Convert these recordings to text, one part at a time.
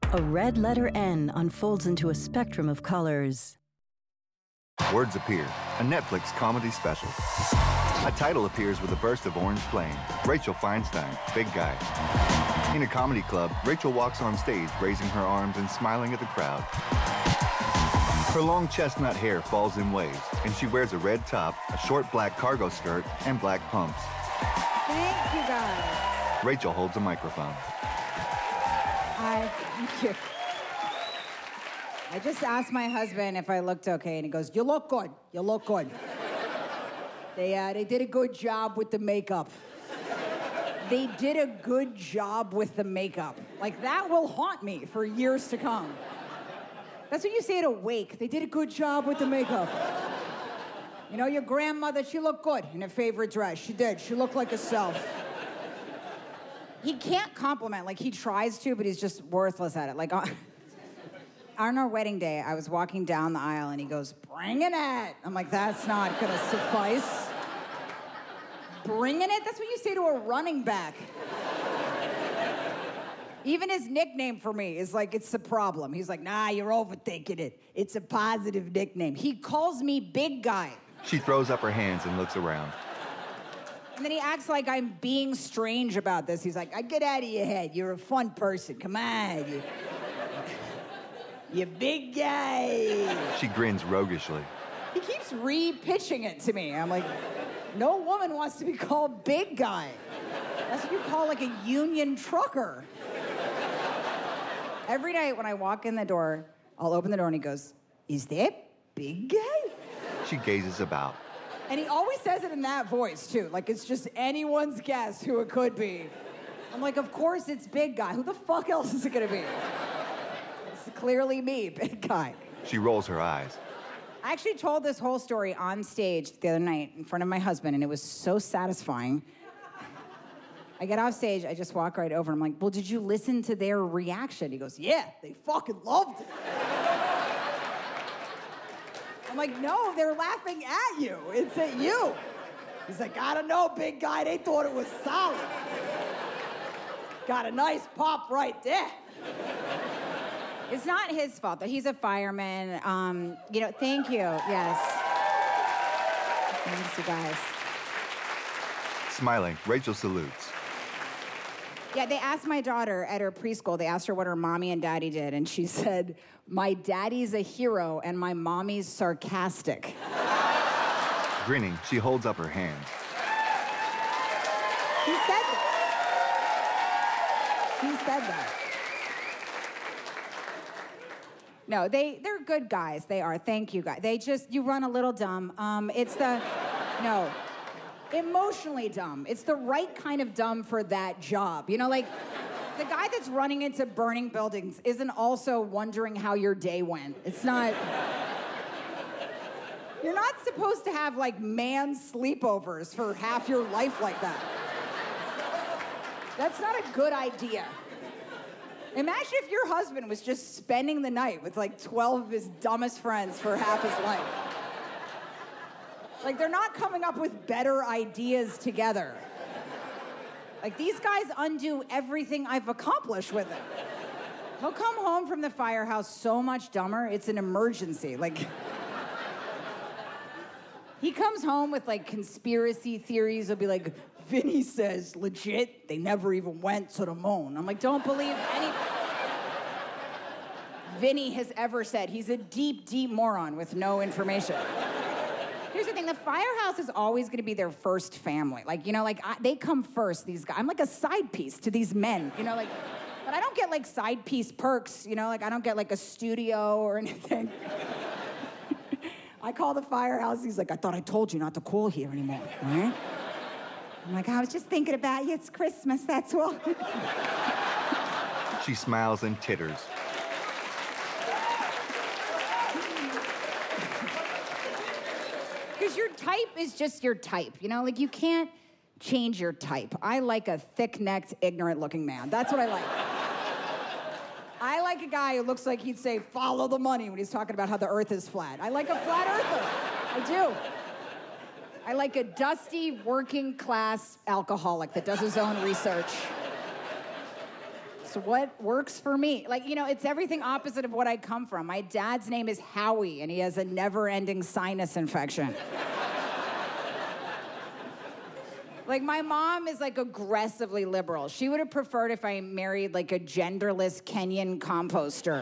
A red letter N unfolds into a spectrum of colors. Words Appear, a Netflix comedy special. A title appears with a burst of orange flame. Rachel Feinstein, Big Guy. In a comedy club, Rachel walks on stage, raising her arms and smiling at the crowd. Her long chestnut hair falls in waves, and she wears a red top, a short black cargo skirt, and black pumps. Thank you, guys. Rachel holds a microphone. Thank you. I just asked my husband if I looked okay, and he goes, "You look good. You look good." They did a good job with the makeup. They did a good job with the makeup. Like, that will haunt me for years to come. That's what you say at a wake. They did a good job with the makeup. You know, your grandmother, she looked good in her favorite dress. She did. She looked like herself. He can't compliment. Like, he tries to, but he's just worthless at it. Like, on our wedding day, I was walking down the aisle, and he goes, "Bringing it." I'm like, that's not gonna suffice. Bringing it? That's what you say to a running back. Even his nickname for me is like, it's a problem. He's like, "Nah, you're overthinking it. It's a positive nickname." He calls me Big Guy. She throws up her hands and looks around. And then he acts like I'm being strange about this. He's like, "Get out of your head. You're a fun person. Come on. You big guy." She grins roguishly. He keeps re-pitching it to me. I'm like, no woman wants to be called Big Guy. That's what you call like a union trucker. Every night when I walk in the door, I'll open the door and he goes, "Is that Big Guy?" She gazes about. And he always says it in that voice, too. Like, it's just anyone's guess who it could be. I'm like, of course it's Big Guy. Who the fuck else is it gonna be? It's clearly me, Big Guy. She rolls her eyes. I actually told this whole story on stage the other night in front of my husband, and it was so satisfying. I get off stage, I just walk right over, and I'm like, "Well, did you listen to their reaction?" He goes, "Yeah, they fucking loved it." I'm like, "No, they're laughing at you. It's at you." He's like, "I don't know, Big Guy. They thought it was solid. Got a nice pop right there." It's not his fault, though. He's a fireman. Thank you. Yes. Thanks, you guys. Smiling, Rachel salutes. Yeah, they asked my daughter at her preschool, they asked her what her mommy and daddy did, and she said, "My daddy's a hero and my mommy's sarcastic." Grinning, she holds up her hands. He said this. He said that. No, they're good guys. They are. Thank you, guys. You run a little dumb. Emotionally dumb. It's the right kind of dumb for that job. You know, like, the guy that's running into burning buildings isn't also wondering how your day went. It's not... You're not supposed to have, like, man sleepovers for half your life like that. That's not a good idea. Imagine if your husband was just spending the night with, like, 12 of his dumbest friends for half his life. Like, they're not coming up with better ideas together. Like, these guys undo everything I've accomplished with him. He'll come home from the firehouse so much dumber, it's an emergency. Like, he comes home with, like, conspiracy theories. He'll be like, "Vinny says, legit, they never even went to the moon." I'm like, don't believe anything Vinny has ever said. He's a deep, deep moron with no information. Here's the thing, the firehouse is always gonna be their first family. Like, you know, like, they come first, these guys. I'm like a side piece to these men, you know, like, but I don't get, like, side piece perks, you know, like, I don't get, like, a studio or anything. I call the firehouse, he's like, "I thought I told you not to call here anymore, all right?" I'm like, "I was just thinking about you, it's Christmas, that's all." She smiles and titters. Because your type is just your type, you know? Like, you can't change your type. I like a thick-necked, ignorant-looking man. That's what I like. I like a guy who looks like he'd say, "Follow the money," when he's talking about how the earth is flat. I like a flat earther. I do. I like a dusty, working-class alcoholic that does his own research. It's what works for me. Like, it's everything opposite of what I come from. My dad's name is Howie, and he has a never-ending sinus infection. Like, my mom is, like, aggressively liberal. She would have preferred if I married, like, a genderless Kenyan composter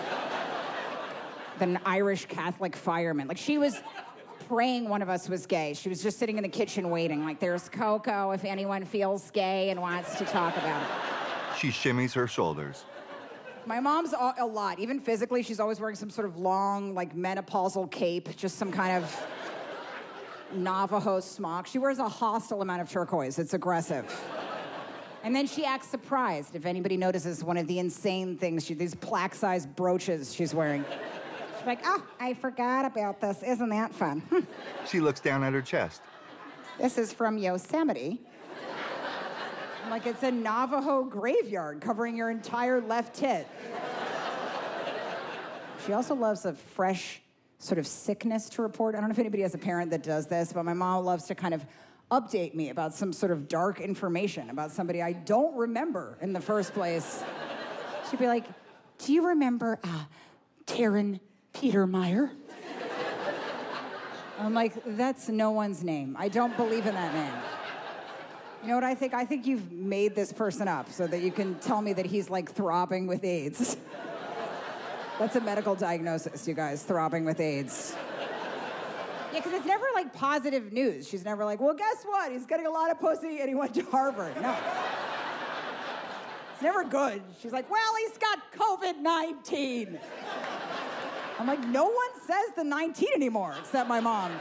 than an Irish Catholic fireman. Like, she was praying one of us was gay. She was just sitting in the kitchen waiting, like, there's Coco if anyone feels gay and wants to talk about it. She shimmies her shoulders. My mom's a lot. Even physically, she's always wearing some sort of long, like, menopausal cape, just some kind of Navajo smock. She wears a hostile amount of turquoise. It's aggressive. And then she acts surprised if anybody notices one of the insane things, these plaque-sized brooches she's wearing. She's like, oh, I forgot about this. Isn't that fun? She looks down at her chest. This is from Yosemite. I'm like, it's a Navajo graveyard covering your entire left tit. She also loves a fresh sort of sickness to report. I don't know if anybody has a parent that does this, but my mom loves to kind of update me about some sort of dark information about somebody I don't remember in the first place. She'd be like, do you remember Taryn Petermeyer? I'm like, that's no one's name. I don't believe in that name. You know what I think? I think you've made this person up so that you can tell me that he's like throbbing with AIDS. That's a medical diagnosis, you guys, throbbing with AIDS. Yeah, because it's never like positive news. She's never like, well, guess what? He's getting a lot of pussy and he went to Harvard. No. It's never good. She's like, well, he's got COVID-19. I'm like, no one says the 19 anymore except my mom.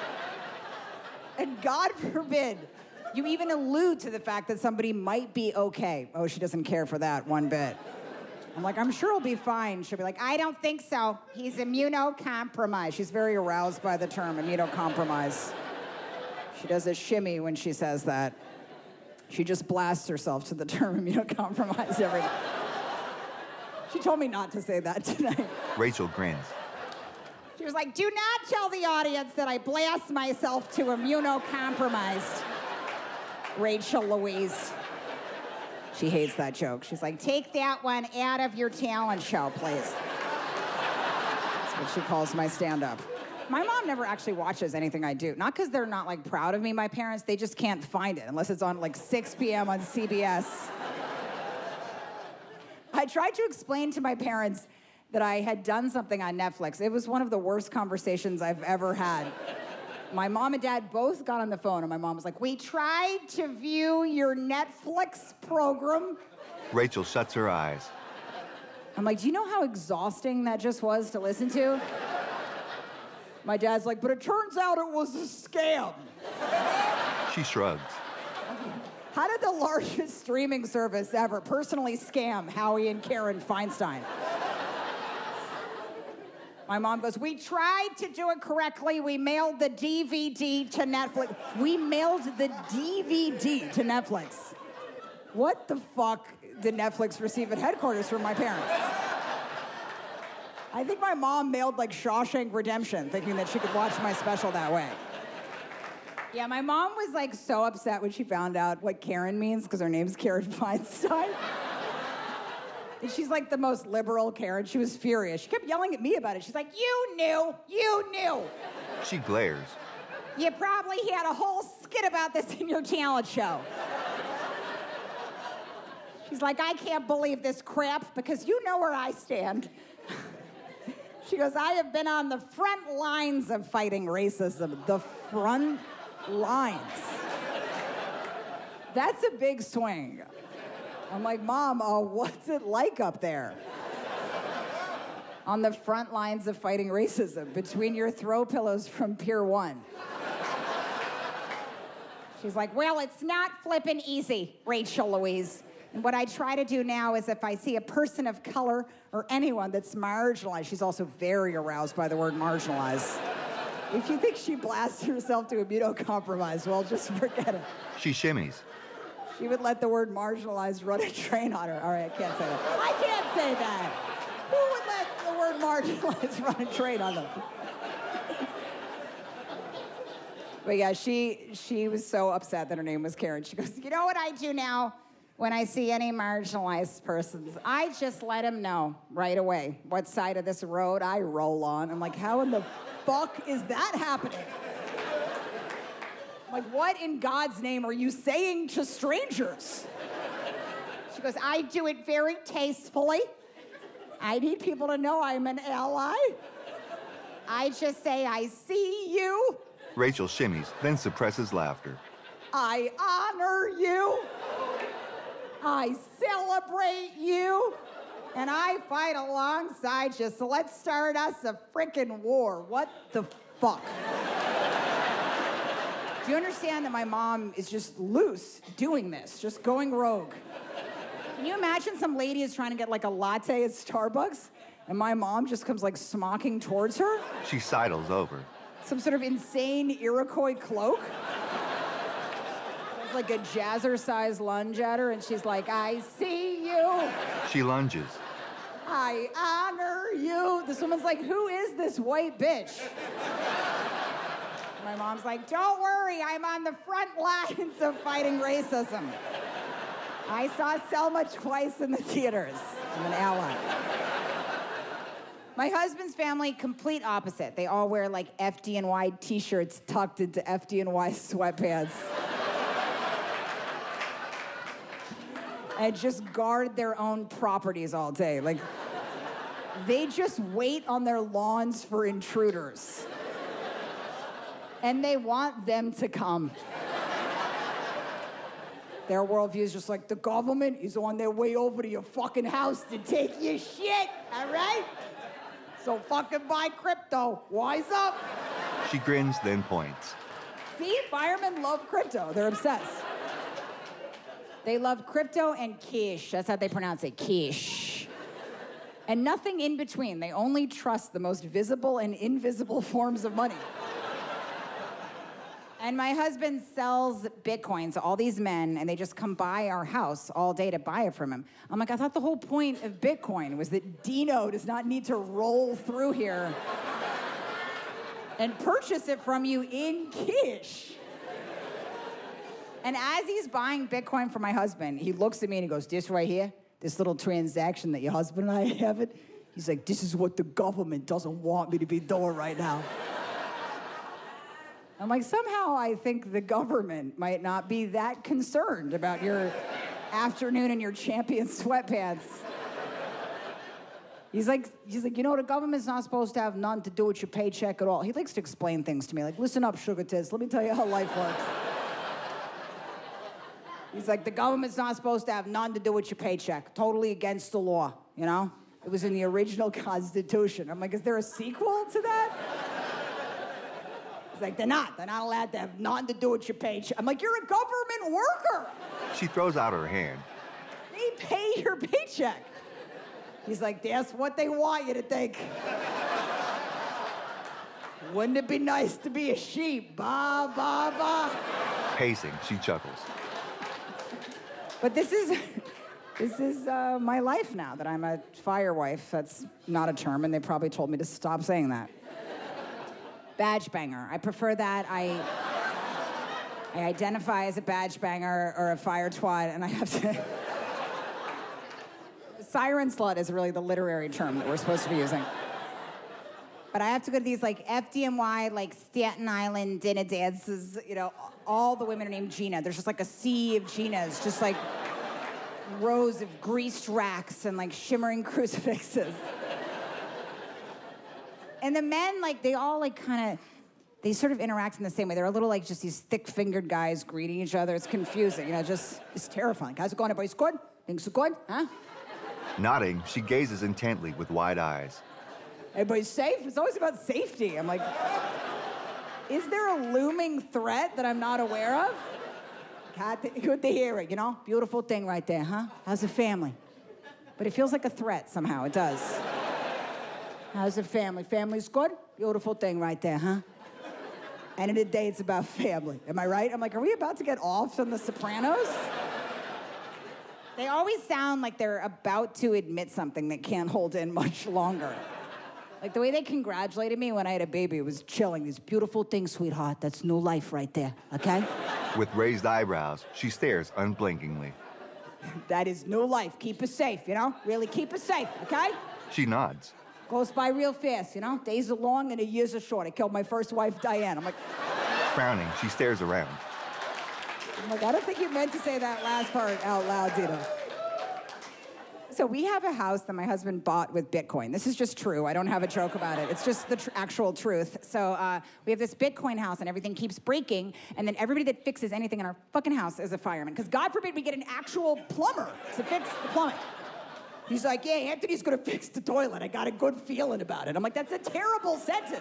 And God forbid you even allude to the fact that somebody might be okay. Oh, she doesn't care for that one bit. I'm like, I'm sure he'll be fine. She'll be like, I don't think so. He's immunocompromised. She's very aroused by the term immunocompromised. She does a shimmy when she says that. She just blasts herself to the term immunocompromised every day. She told me not to say that tonight. Rachel grins. She was like, do not tell the audience that I blast myself to immunocompromised. Rachel Louise. She hates that joke. She's like, take that one out of your talent show, please. That's what she calls my stand-up. My mom never actually watches anything I do. Not because they're not, like, proud of me, my parents. They just can't find it unless it's on, like, 6 p.m. on CBS. I tried to explain to my parents that I had done something on Netflix. It was one of the worst conversations I've ever had. My mom and dad both got on the phone, and my mom was like, we tried to view your Netflix program. Rachel shuts her eyes. I'm like, do you know how exhausting that just was to listen to? My dad's like, but it turns out it was a scam. She shrugs. How did the largest streaming service ever personally scam Howie and Karen Feinstein? My mom goes, we tried to do it correctly. We mailed the DVD to Netflix. We mailed the DVD to Netflix. What the fuck did Netflix receive at headquarters from my parents? I think my mom mailed like Shawshank Redemption, thinking that she could watch my special that way. Yeah, my mom was like so upset when she found out what Karen means, because her name's Karen Feinstein. And she's like the most liberal Karen. She was furious. She kept yelling at me about it. She's like, you knew. She glares. You probably had a whole skit about this in your talent show. She's like, I can't believe this crap because you know where I stand. She goes, I have been on the front lines of fighting racism. The front lines. That's a big swing. I'm like, Mom, what's it like up there? On the front lines of fighting racism, between your throw pillows from Pier 1. She's like, well, it's not flippin' easy, Rachel Louise. And what I try to do now is if I see a person of color or anyone that's marginalized, she's also very aroused by the word marginalized. If you think she blasts herself to immunocompromised, well, just forget it. She shimmies. She would let the word marginalized run a train on her. All right, I can't say that. I can't say that. Who would let the word marginalized run a train on them? But yeah, she was so upset that her name was Karen. She goes, you know what I do now? when I see any marginalized persons, I just let them know right away what side of this road I roll on. I'm like, how in the fuck is that happening? Like, what in God's name are you saying to strangers? She goes, I do it very tastefully. I need people to know I'm an ally. I just say, I see you. Rachel shimmies, then suppresses laughter. I honor you. I celebrate you. And I fight alongside you. So let's start us a frickin' war. What the fuck? Do you understand that my mom is just loose doing this, just going rogue? Can you imagine some lady is trying to get like a latte at Starbucks and my mom just comes like smocking towards her? She sidles over. Some sort of insane Iroquois cloak. There's like a jazzercise lunge at her and she's like, I see you. She lunges. I honor you. This woman's like, who is this white bitch? My mom's like, don't worry, I'm on the front lines of fighting racism. I saw Selma twice in the theaters. I'm an ally. My husband's family, complete opposite. They all wear like FDNY t-shirts tucked into FDNY sweatpants. And just guard their own properties all day. Like, they just wait on their lawns for intruders. And they want them to come. Their worldview is just like, the government is on their way over to your fucking house to take your shit, all right? So fucking buy crypto. Wise up. She grins, then points. See, firemen love crypto. They're obsessed. They love crypto and quiche. That's how they pronounce it, quiche. And nothing in between. They only trust the most visible and invisible forms of money. And my husband sells Bitcoin to all these men, and they just come by our house all day to buy it from him. I'm like, I thought the whole point of Bitcoin was that Dino does not need to roll through here and purchase it from you in cash. And as he's buying Bitcoin for my husband, he looks at me and he goes, this right here, this little transaction that your husband and I have it, he's like, this is what the government doesn't want me to be doing right now. I'm like, somehow I think the government might not be that concerned about your afternoon in your Champion sweatpants. He's like, you know, the government's not supposed to have nothing to do with your paycheck at all. He likes to explain things to me, like, listen up, sugar tits, let me tell you how life works. He's like, the government's not supposed to have nothing to do with your paycheck. Totally against the law, you know? It was in the original Constitution. I'm like, is there a sequel to that? He's like, they're not allowed to have nothing to do with your paycheck. I'm like, you're a government worker. She throws out her hand. They pay your paycheck. He's like, that's what they want you to think. Wouldn't it be nice to be a sheep? Ba, ba, ba. Pacing, she chuckles. But this is my life now, that I'm a fire wife. That's not a term, and they probably told me to stop saying that. Badge banger. I prefer that. I identify as a badge banger or a fire twat, and I have to... Siren slut is really the literary term that we're supposed to be using. But I have to go to these, like, FDNY, like, Staten Island dinner dances. You know, all the women are named Gina. There's just, like, a sea of Ginas, just, like, rows of greased racks and, like, shimmering crucifixes. And the men, like, they all, like, kind of, they sort of interact in the same way. They're a little, like, just these thick-fingered guys greeting each other. It's confusing, you know, just, it's terrifying. How's it going? Everybody's good? Things are good? Huh? Nodding, she gazes intently with wide eyes. Everybody's safe? It's always about safety. I'm like, is there a looming threat that I'm not aware of? Good to hear it, you know? Beautiful thing right there, huh? How's the family? But it feels like a threat somehow, it does. How's the family? Family's good? Beautiful thing right there, huh? End of the day, it's about family. Am I right? I'm like, are we about to get off on The Sopranos? They always sound like they're about to admit something that can't hold in much longer. Like, the way they congratulated me when I had a baby was chilling. These beautiful things, sweetheart. That's new life right there, okay? With raised eyebrows, she stares unblinkingly. That is new life. Keep us safe, you know? Really keep us safe, okay? She nods. Goes by real fast, you know? Days are long and the years are short. I killed my first wife, Diane. I'm like, Frowning, she stares around. I don't think you meant to say that last part out loud, Dino. So we have a house that my husband bought with Bitcoin. This is just true. I don't have a joke about it. It's just the actual truth. So we have this Bitcoin house and everything keeps breaking. And then everybody that fixes anything in our fucking house is a fireman. Because God forbid we get an actual plumber to fix the plumbing. He's like, yeah, Anthony's gonna fix the toilet. I got a good feeling about it. I'm like, that's a terrible sentence.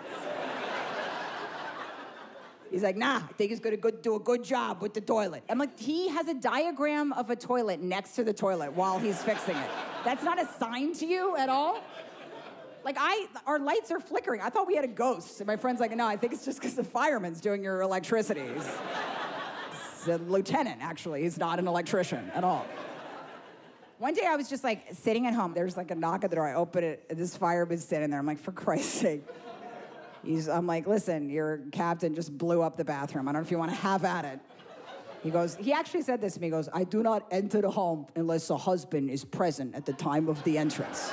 He's like, nah, I think he's gonna do a good job with the toilet. I'm like, he has a diagram of a toilet next to the toilet while he's fixing it. That's not a sign to you at all? Like, our lights are flickering. I thought we had a ghost. And my friend's like, no, I think it's just because the fireman's doing your electricity. He's a lieutenant, actually. He's not an electrician at all. One day I was just like sitting at home. There's like a knock at the door. I open it, and this fireman's standing there. I'm like, for Christ's sake. I'm like, listen, your captain just blew up the bathroom. I don't know if you want to have at it. He actually said this to me. He goes, I do not enter the home unless the husband is present at the time of the entrance.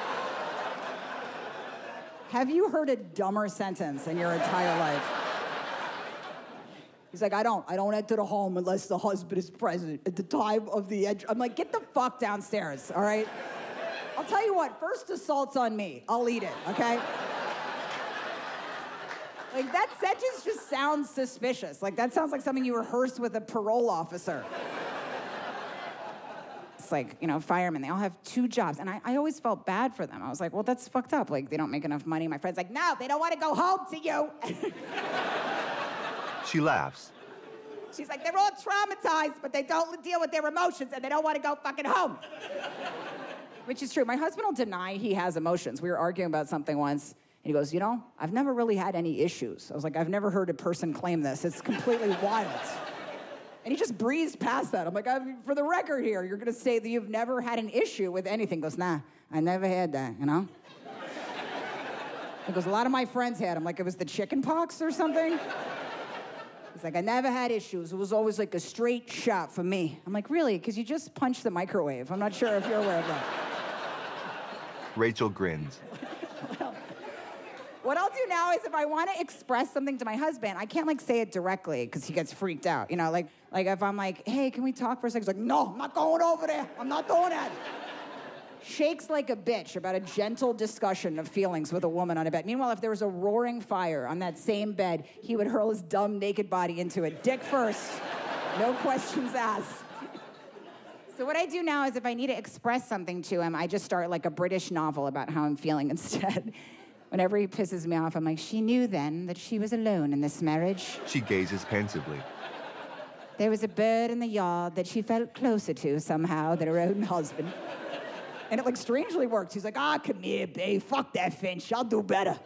Have you heard a dumber sentence in your entire life? He's like, I don't enter the home unless the husband is present at the time of the entrance. I'm like, get the fuck downstairs, all right? I'll tell you what, first assault's on me. I'll eat it, okay? Like, that sentence just sounds suspicious. Like, that sounds like something you rehearsed with a parole officer. It's like, you know, firemen, they all have 2 jobs. And I always felt bad for them. I was like, well, that's fucked up. Like, they don't make enough money. My friend's like, no, they don't want to go home to you. She laughs. She's like, they're all traumatized, but they don't deal with their emotions, and they don't want to go fucking home. Which is true. My husband will deny he has emotions. We were arguing about something once. And he goes, you know, I've never really had any issues. I was like, I've never heard a person claim this. It's completely wild. And he just breezed past that. I'm like, for the record here, you're going to say that you've never had an issue with anything. He goes, nah, I never had that, you know? He goes, a lot of my friends had. I'm like, it was the chicken pox or something? He's like, I never had issues. It was always like a straight shot for me. I'm like, really? Because you just punched the microwave. I'm not sure if you're aware of that. Rachel grins. What I'll do now is if I want to express something to my husband, I can't like say it directly because he gets freaked out. You know, like if I'm like, hey, can we talk for a second? He's like, no, I'm not going over there. I'm not doing that. Shakes like a bitch about a gentle discussion of feelings with a woman on a bed. Meanwhile, if there was a roaring fire on that same bed, he would hurl his dumb naked body into it. Dick first. No questions asked. So what I do now is if I need to express something to him, I just start like a British novel about how I'm feeling instead. Whenever he pisses me off, I'm like, she knew then that she was alone in this marriage. She gazes pensively. There was a bird in the yard that she felt closer to somehow than her own husband. And it like strangely worked. He's like, come here, babe. Fuck that Finch. I'll do better.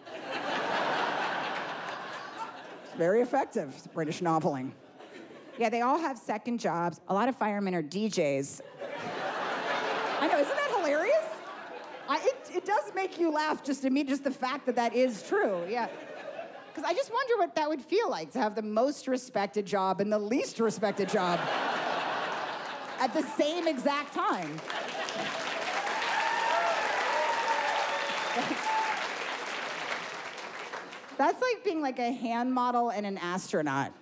It's very effective, British noveling. Yeah, they all have second jobs. A lot of firemen are DJs. I know, isn't that hilarious? It does make you laugh just the fact that is true, yeah. Because I just wonder what that would feel like to have the most respected job and the least respected job at the same exact time. That's like being like a hand model and an astronaut.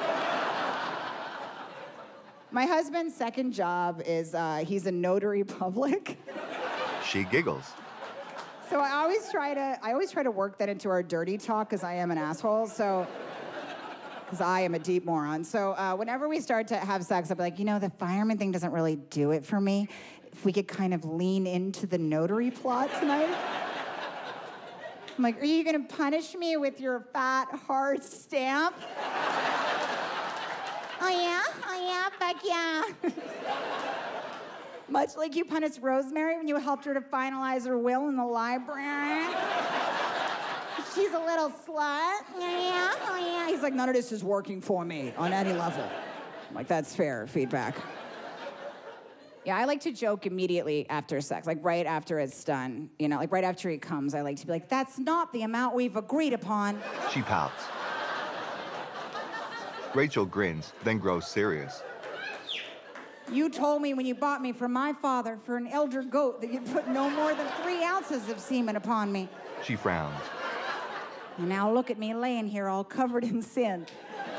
My husband's second job is he's a notary public. She giggles. So I always try to work that into our dirty talk because I am an asshole. So, because I am a deep moron. So whenever we start to have sex, I'll be like, you know, the fireman thing doesn't really do it for me. If we could kind of lean into the notary plot tonight. I'm like, are you gonna punish me with your fat, hard stamp? Oh yeah, fuck yeah. Much like you punished Rosemary when you helped her to finalize her will in the library. She's a little slut. Oh yeah. He's like, none of this is working for me on any level. I'm like, that's fair feedback. Yeah, I like to joke immediately after sex, like right after it's done. You know, like right after he comes, I like to be like, that's not the amount we've agreed upon. She pouts. Rachel grins, then grows serious. You told me when you bought me from my father for an elder goat that you'd put no more than 3 ounces of semen upon me. She frowns. And now look at me laying here all covered in sin.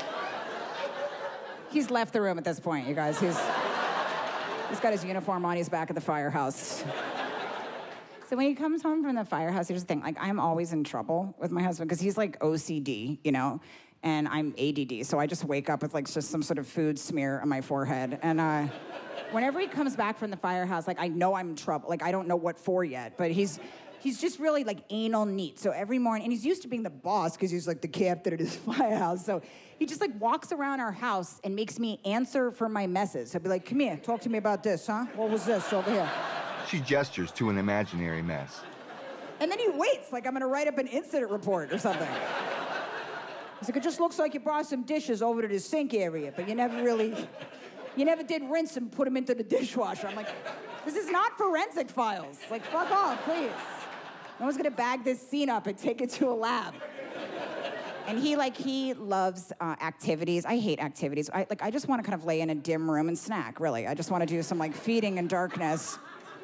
He's left the room at this point, you guys. He's got his uniform on. He's back at the firehouse. So when he comes home from the firehouse, here's the thing. Like, I'm always in trouble with my husband because he's like OCD, you know, and I'm ADD. So I just wake up with like just some sort of food smear on my forehead. And whenever he comes back from the firehouse, like, I know I'm in trouble. Like, I don't know what for yet, but he's just really like anal neat. So every morning, and he's used to being the boss because he's like the captain at his firehouse. So he just like walks around our house and makes me answer for my messes. He'll be like, come here, talk to me about this, huh? What was this over here? She gestures to an imaginary mess. And then he waits like I'm gonna write up an incident report or something. He's like, it just looks like you brought some dishes over to the sink area, but you never did rinse and put them into the dishwasher. I'm like, this is not forensic files. Like, fuck off, please. No one's gonna bag this scene up and take it to a lab. And he loves activities. I hate activities. I just want to kind of lay in a dim room and snack, really. I just want to do some like feeding in darkness.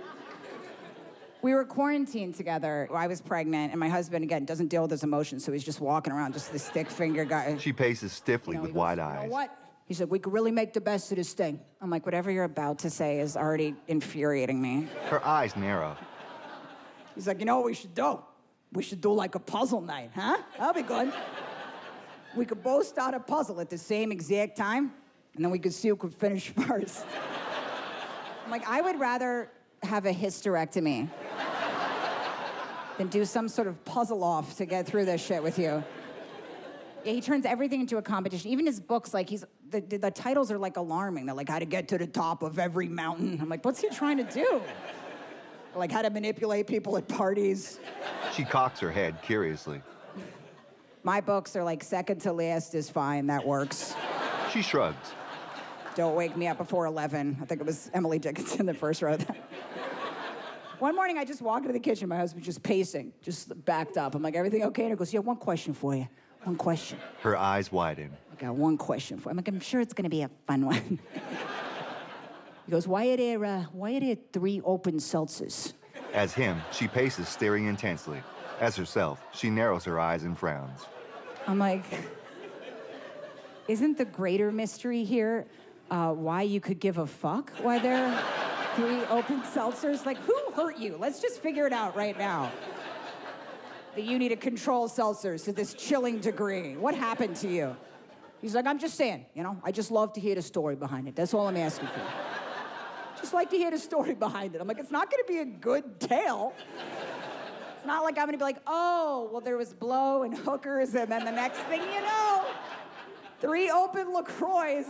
We were quarantined together. I was pregnant, and my husband, again, doesn't deal with his emotions, so he's just walking around, just this stick finger guy. She paces stiffly with wide eyes. You know what? He said, we could really make the best of this thing. I'm like, whatever you're about to say is already infuriating me. Her eyes narrow. He's like, you know what we should do? We should do like a puzzle night, huh? That'll be good. We could both start a puzzle at the same exact time, and then we could see who could finish first. I'm like, I would rather have a hysterectomy than do some sort of puzzle off to get through this shit with you. Yeah, he turns everything into a competition. Even his books, like, the titles are like alarming. They're like, how to get to the top of every mountain. I'm like, what's he trying to do? Like, how to manipulate people at parties. She cocks her head curiously. My books are like, second to last is fine, that works. She shrugs. Don't wake me up before 11. I think it was Emily Dickinson that first wrote that. One morning, I just walked into the kitchen. My husband's just pacing, just backed up. I'm like, everything okay? And he goes, yeah, one question for you. One question. Her eyes widen. I got one question for you. I'm like, I'm sure it's going to be a fun one. He goes, why are there 3 open seltzers? As him, she paces, staring intensely. As herself, she narrows her eyes and frowns. I'm like, isn't the greater mystery here why you could give a fuck? Why there are 3 open seltzers? Like, who hurt you? Let's just figure it out right now. That you need to control seltzers to this chilling degree. What happened to you? He's like, I'm just saying, you know, I just love to hear the story behind it. That's all I'm asking for. Just like to hear the story behind it. I'm like, it's not gonna be a good tale. It's not like I'm gonna be like, oh, well, there was blow and hookers, and then the next thing you know, 3 open LaCroix.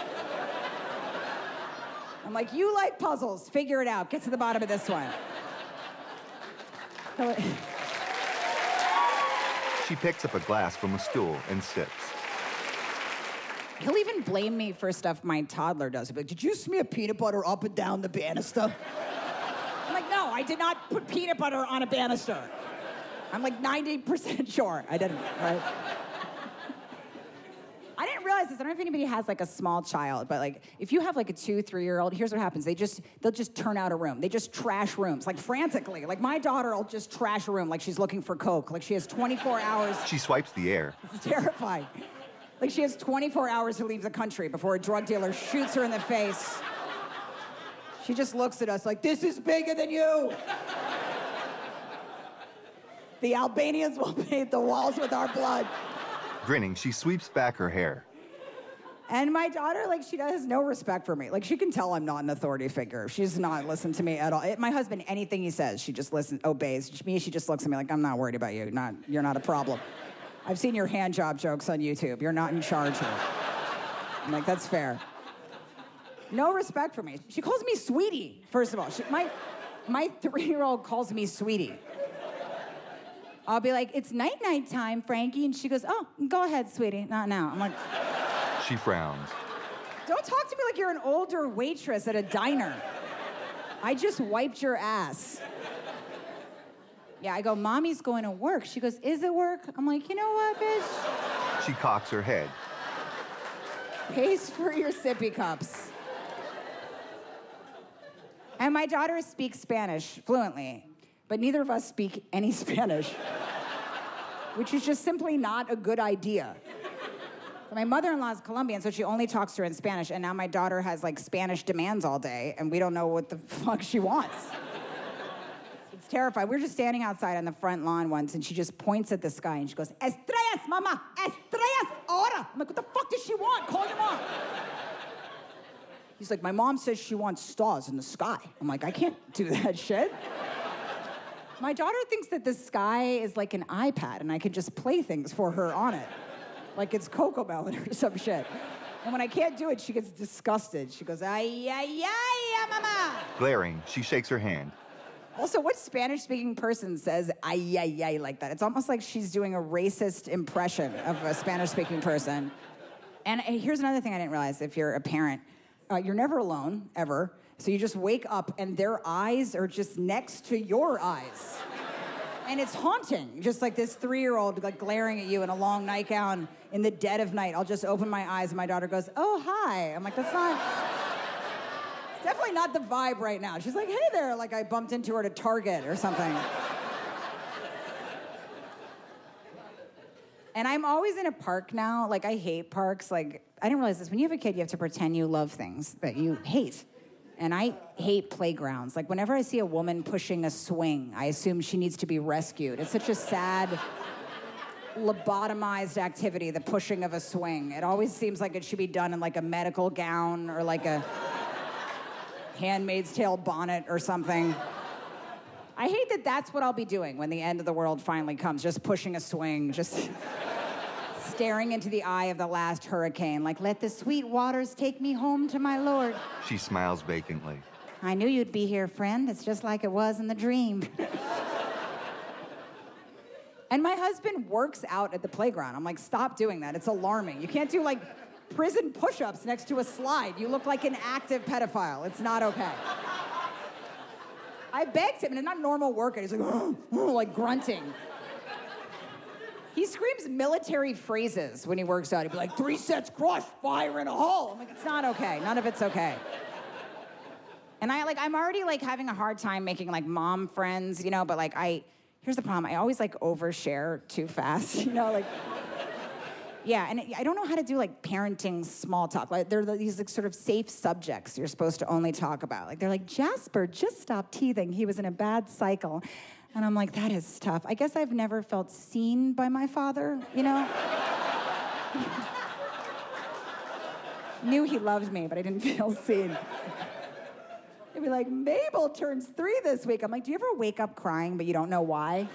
I'm like, you like puzzles, figure it out, get to the bottom of this one. She picks up a glass from a stool and sips. He'll even blame me for stuff my toddler does. He'll be like, did you smear peanut butter up and down the banister? I'm like, no, I did not put peanut butter on a banister. I'm like 90% sure I didn't, right? I didn't realize this. I don't know if anybody has like a small child, but like if you have like a 2, 3-year-old, here's what happens. They'll just turn out a room. They just trash rooms, like frantically. Like my daughter will just trash a room like she's looking for Coke. Like she has 24 hours. She swipes the air. It's terrifying. Like she has 24 hours to leave the country before a drug dealer shoots her in the face. She just looks at us like, this is bigger than you. The Albanians will paint the walls with our blood. Grinning, she sweeps back her hair. And my daughter, like, she has no respect for me. Like, she can tell I'm not an authority figure. She's not listening to me at all. My husband, anything he says, she just obeys. Me, she just looks at me like, I'm not worried about you. You're not a problem. I've seen your hand job jokes on YouTube. You're not in charge here. I'm like, that's fair. No respect for me. She calls me sweetie, first of all. My 3-year-old calls me sweetie. I'll be like, it's night-night time, Frankie. And she goes, oh, go ahead, sweetie. Not now. I'm like... She frowns. Don't talk to me like you're an older waitress at a diner. I just wiped your ass. Yeah, I go, Mommy's going to work. She goes, is it work? I'm like, you know what, bitch? She cocks her head. Pays for your sippy cups. And my daughter speaks Spanish fluently, but neither of us speak any Spanish, which is just simply not a good idea. My mother-in-law is Colombian, so she only talks to her in Spanish, and now my daughter has, like, Spanish demands all day, and we don't know what the fuck she wants. It's terrifying. We were just standing outside on the front lawn once, and she just points at the sky, and she goes, "Estrellas, mama! Estrellas, ahora!" I'm like, what the fuck does she want? Call your mom. He's like, my mom says she wants stars in the sky. I'm like, I can't do that shit. My daughter thinks that the sky is like an iPad, and I can just play things for her on it. Like it's Cocomelon or some shit. And when I can't do it, she gets disgusted. She goes, ay, ay, ay, mama. Glaring, she shakes her hand. Also, what Spanish-speaking person says ay, ay, ay like that? It's almost like she's doing a racist impression of a Spanish-speaking person. And here's another thing I didn't realize if you're a parent. You're never alone, ever. So you just wake up and their eyes are just next to your eyes. And it's haunting, just like this 3-year-old like glaring at you in a long nightgown in the dead of night. I'll just open my eyes and my daughter goes, "Oh, hi." I'm like, that's not, it's definitely not the vibe right now. She's like, "Hey there," like I bumped into her at a Target or something. And I'm always in a park now. Like, I hate parks. Like, I didn't realize this. When you have a kid, you have to pretend you love things that you hate. And I hate playgrounds. Like, whenever I see a woman pushing a swing, I assume she needs to be rescued. It's such a sad, lobotomized activity, the pushing of a swing. It always seems like it should be done in, like, a medical gown or, like, a Handmaid's Tale bonnet or something. I hate that that's what I'll be doing when the end of the world finally comes, just pushing a swing, just staring into the eye of the last hurricane, like, let the sweet waters take me home to my Lord. She smiles vacantly. I knew you'd be here, friend. It's just like it was in the dream. And my husband works out at the playground. I'm like, stop doing that. It's alarming. You can't do, like, prison push-ups next to a slide. You look like an active pedophile. It's not okay. I begged him, and it's not normal work, and he's like, like grunting. He screams military phrases when he works out. He'd be like, 3 sets crushed, fire in a hole. I'm like, it's not okay. None of it's okay. And I'm already like having a hard time making like mom friends, you know, but like here's the problem. I always like overshare too fast, you know, like, yeah, and I don't know how to do like parenting small talk. Like there are these like sort of safe subjects you're supposed to only talk about. Like they're like, Jasper just stopped teething. He was in a bad cycle. And I'm like, that is tough. I guess I've never felt seen by my father, you know? Knew he loved me, but I didn't feel seen. He'd be like, Mabel turns 3 this week. I'm like, do you ever wake up crying, but you don't know why?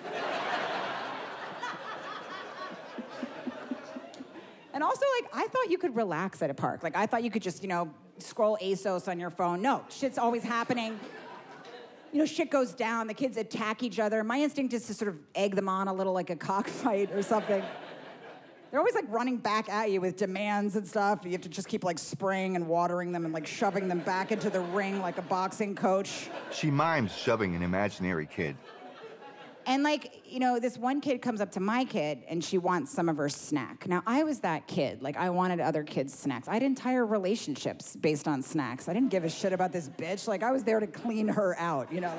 And also, like, I thought you could relax at a park. Like, I thought you could just, you know, scroll ASOS on your phone. No, shit's always happening. You know, shit goes down. The kids attack each other. My instinct is to sort of egg them on a little like a cockfight or something. They're always, like, running back at you with demands and stuff. You have to just keep, like, spraying and watering them and, like, shoving them back into the ring like a boxing coach. She mimes shoving an imaginary kid. And, like, you know, this one kid comes up to my kid, and she wants some of her snack. Now, I was that kid. Like, I wanted other kids' snacks. I had entire relationships based on snacks. I didn't give a shit about this bitch. Like, I was there to clean her out, you know?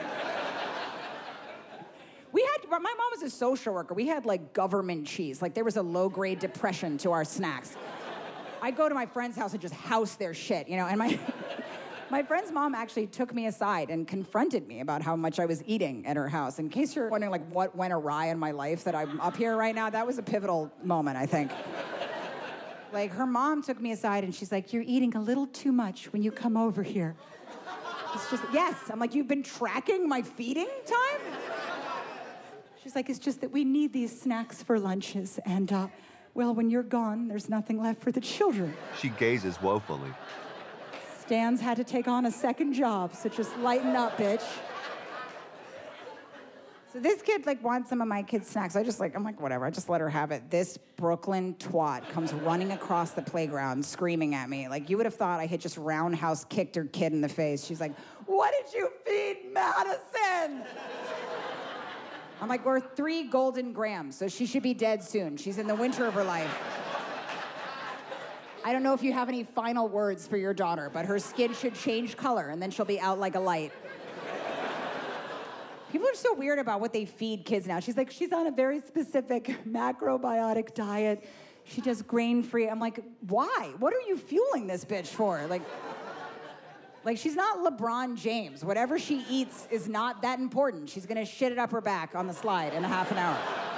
My mom was a social worker. We had, like, government cheese. Like, there was a low-grade depression to our snacks. I'd go to my friend's house and just house their shit, you know? And my friend's mom actually took me aside and confronted me about how much I was eating at her house. In case you're wondering, like, what went awry in my life that I'm up here right now, that was a pivotal moment, I think. Like, her mom took me aside and she's like, you're eating a little too much when you come over here. It's just, yes. I'm like, you've been tracking my feeding time? She's like, it's just that we need these snacks for lunches. And, well, when you're gone, there's nothing left for the children. She gazes woefully. Stan's had to take on a second job, so just lighten up, bitch. So this kid, like, wants some of my kids' snacks. I'm like, whatever, I just let her have it. This Brooklyn twat comes running across the playground, screaming at me. Like, you would have thought I had just roundhouse kicked her kid in the face. She's like, what did you feed Madison? I'm like, we're 3 golden grams, so she should be dead soon. She's in the winter of her life. I don't know if you have any final words for your daughter, but her skin should change color, and then she'll be out like a light. so weird about what they feed kids now. She's like, she's on a very specific macrobiotic diet. She does grain-free. I'm like, why? What are you fueling this bitch for? Like she's not LeBron James. Whatever she eats is not that important. She's gonna shit it up her back on the slide in a half an hour.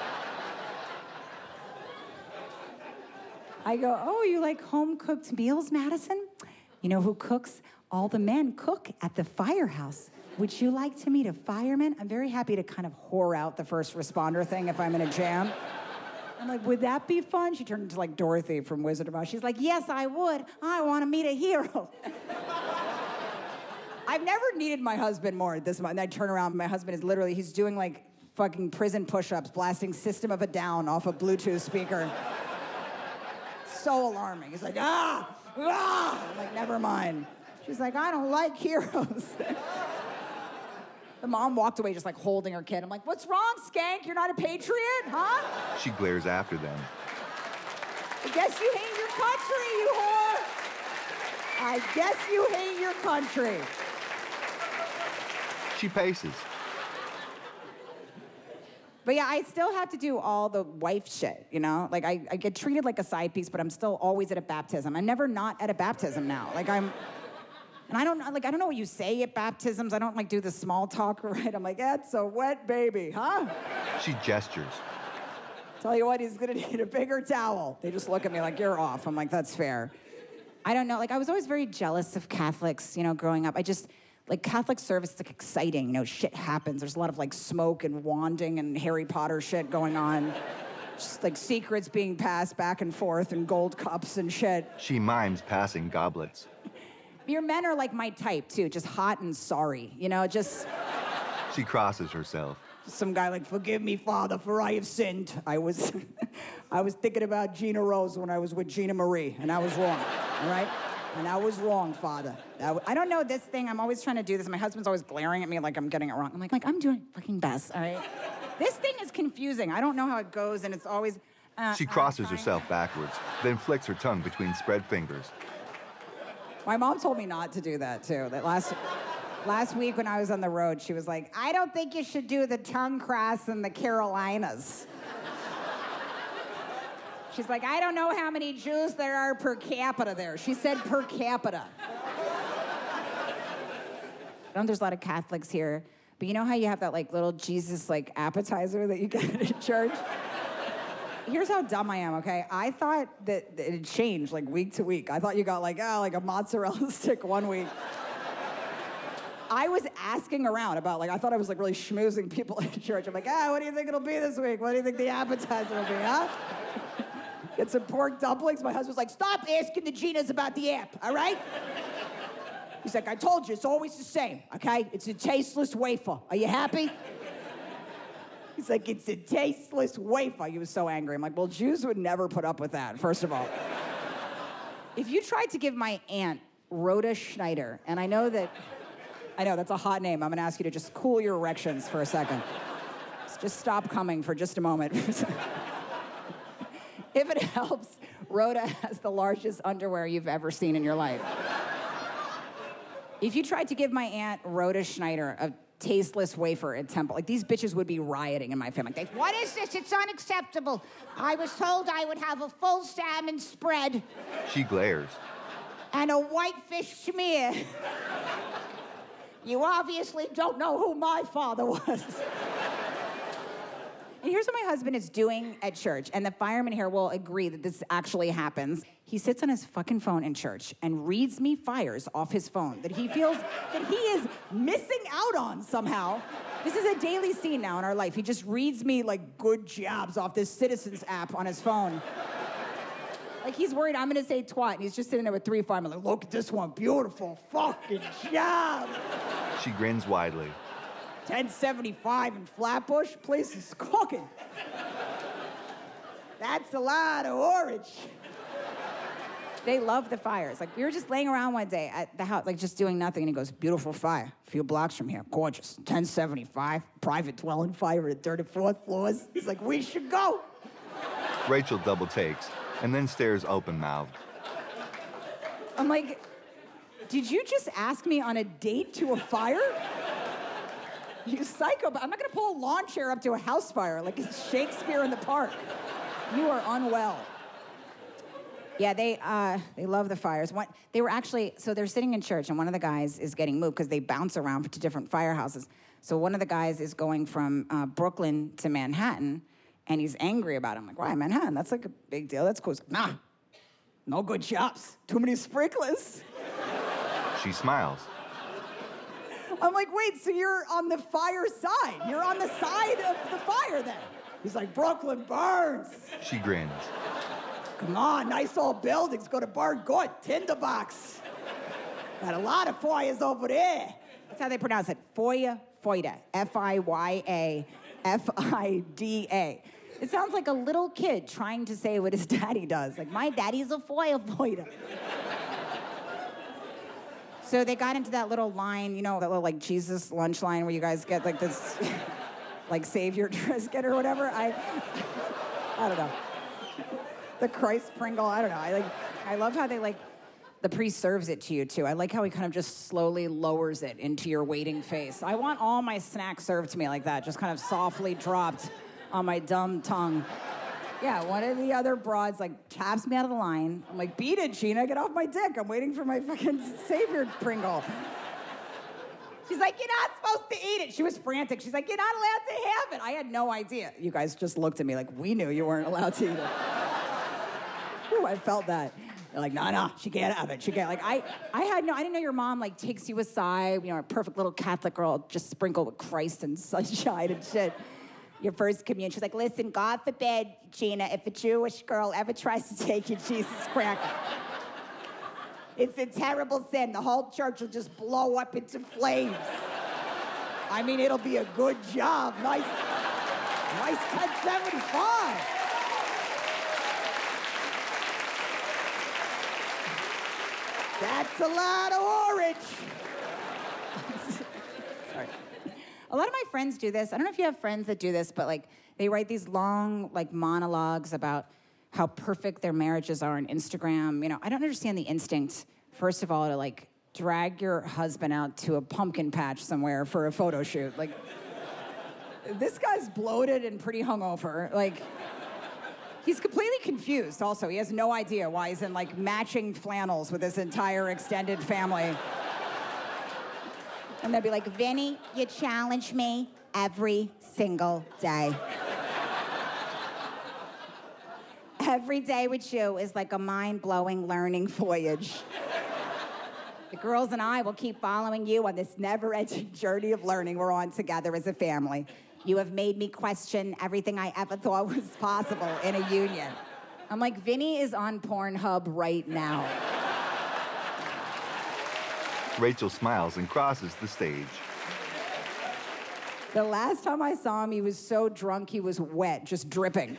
I go, oh, you like home-cooked meals, Madison? You know who cooks? All the men cook at the firehouse. Would you like to meet a fireman? I'm very happy to kind of whore out the first responder thing if I'm in a jam. I'm like, would that be fun? She turned into like Dorothy from Wizard of Oz. She's like, yes, I would. I want to meet a hero. I've never needed my husband more at this moment. And I turn around, my husband is literally, he's doing like fucking prison push-ups, blasting System of a Down off a Bluetooth speaker. So alarming. He's like, ah! I'm like, never mind. She's like, I don't like heroes. The mom walked away just like holding her kid. I'm like, what's wrong, skank? You're not a patriot, huh? She glares after them. I guess you hate your country, you whore. I guess you hate your country. She paces. But yeah, I still have to do all the wife shit, you know? Like, I get treated like a side piece, but I'm still always at a baptism. I'm never not at a baptism now. Like, and I don't know what you say at baptisms. I don't, like, do the small talk, right? I'm like, that's a wet baby, huh? She gestures. Tell you what, he's gonna need a bigger towel. They just look at me like, you're off. I'm like, that's fair. I don't know, like, I was always very jealous of Catholics, you know, growing up. Like, Catholic service is, like, exciting. You know, shit happens. There's a lot of, like, smoke and wanding and Harry Potter shit going on. Just, like, secrets being passed back and forth and gold cups and shit. She mimes passing goblets. Your men are, like, my type, too. Just hot and sorry, you know, just... She crosses herself. Some guy like, forgive me, Father, for I have sinned. I was thinking about Gina Rose when I was with Gina Marie, and I was wrong, all right? And I was wrong, Father. I don't know this thing. I'm always trying to do this. My husband's always glaring at me like I'm getting it wrong. I'm like I'm doing fucking best, all right? This thing is confusing. I don't know how it goes, and it's always... She crosses herself backwards, then flicks her tongue between spread fingers. My mom told me not to do that, too. That last week when I was on the road, she was like, I don't think you should do the tongue cross in the Carolinas. She's like, I don't know how many Jews there are per capita there. She said per capita. I know there's a lot of Catholics here, but you know how you have that like little Jesus like appetizer that you get at church? Here's how dumb I am, okay? I thought that it changed like week to week. I thought you got like a mozzarella stick one week. I was asking around about, like, I thought I was, like, really schmoozing people at church. I'm like, what do you think it'll be this week? What do you think the appetizer will be, huh? Get some pork dumplings. My husband's like, stop asking the Ginas about the app, all right? He's like, I told you, it's always the same, okay? It's a tasteless wafer. Are you happy? He's like, it's a tasteless wafer. He was so angry. I'm like, well, Jews would never put up with that, first of all. If you tried to give my aunt Rhoda Schneider, and I know that's a hot name. I'm gonna ask you to just cool your erections for a second. Just stop coming for just a moment. If it helps, Rhoda has the largest underwear you've ever seen in your life. If you tried to give my aunt Rhoda Schneider a tasteless wafer at Temple, like these bitches would be rioting in my family. What is this? It's unacceptable. I was told I would have a full salmon spread. She glares. And a whitefish smear. You obviously don't know who my father was. And here's what my husband is doing at church, and the firemen here will agree that this actually happens. He sits on his fucking phone in church and reads me fires off his phone that he feels that he is missing out on somehow. This is a daily scene now in our life. He just reads me, like, good jobs off this Citizens app on his phone. Like, he's worried I'm gonna say twat, and he's just sitting there with 3 firemen, like, look at this one, beautiful fucking job. She grins widely. 1075 in Flatbush, place is cooking. That's a lot of orange. They love the fires. Like, we were just laying around one day at the house, like, just doing nothing, and he goes, beautiful fire, a few blocks from here, gorgeous. 1075, private dwelling fire at the 34th floors. He's like, we should go. Rachel double takes, and then stares open-mouthed. I'm like, did you just ask me on a date to a fire? You psychopath. I'm not gonna pull a lawn chair up to a house fire like it's Shakespeare in the Park. You are unwell. Yeah, they love the fires. They were actually, so they're sitting in church, and one of the guys is getting moved because they bounce around to different firehouses. So one of the guys is going from Brooklyn to Manhattan, and he's angry about it. I'm like, why Manhattan? That's like a big deal. That's cool. He's like, nah, no good shops. Too many sprinklers. She smiles. I'm like, wait, so you're on the fire side. You're on the side of the fire then. He's like, Brooklyn burns. She grins. Come on, nice old buildings gonna burn good. Tinderbox. Got a lot of fires over there. That's how they pronounce it. Foya, Foida. F-I-Y-A, F-I-D-A. It sounds like a little kid trying to say what his daddy does. Like, my daddy's a Foya, Foida. So they got into that little line, you know, that little, like, Jesus lunch line where you guys get, like, this, like, Savior Triscuit or whatever. I don't know. The Christ Pringle, I don't know. I love how they, like, the priest serves it to you, too. I like how he kind of just slowly lowers it into your waiting face. I want all my snacks served to me like that, just kind of softly dropped on my dumb tongue. Yeah, one of the other broads, like, taps me out of the line. I'm like, beat it, Gina, get off my dick. I'm waiting for my fucking Savior Pringle. She's like, you're not supposed to eat it. She was frantic. She's like, you're not allowed to have it. I had no idea. You guys just looked at me like, we knew you weren't allowed to eat it. Ooh, I felt that. They're like, no, she can't have it. She can't. Like, I didn't know your mom, like, takes you aside, you know, a perfect little Catholic girl, just sprinkled with Christ and sunshine and shit. Your first communion. She's like, listen, God forbid, Gina, if a Jewish girl ever tries to take you Jesus cracker. It's a terrible sin. The whole church will just blow up into flames. I mean, it'll be a good job. Nice 1075. That's a lot of orange. Sorry. A lot of my friends do this. I don't know if you have friends that do this, but, like, they write these long, like, monologues about how perfect their marriages are on Instagram. You know, I don't understand the instinct, first of all, to, like, drag your husband out to a pumpkin patch somewhere for a photo shoot. Like, this guy's bloated and pretty hungover. Like, he's completely confused also. He has no idea why he's in, like, matching flannels with his entire extended family. And they'll be like, Vinny, you challenge me every single day. Every day with you is like a mind-blowing learning voyage. The girls and I will keep following you on this never-ending journey of learning we're on together as a family. You have made me question everything I ever thought was possible in a union. I'm like, Vinny is on Pornhub right now. Rachel smiles and crosses the stage. The last time I saw him, he was so drunk he was wet, just dripping.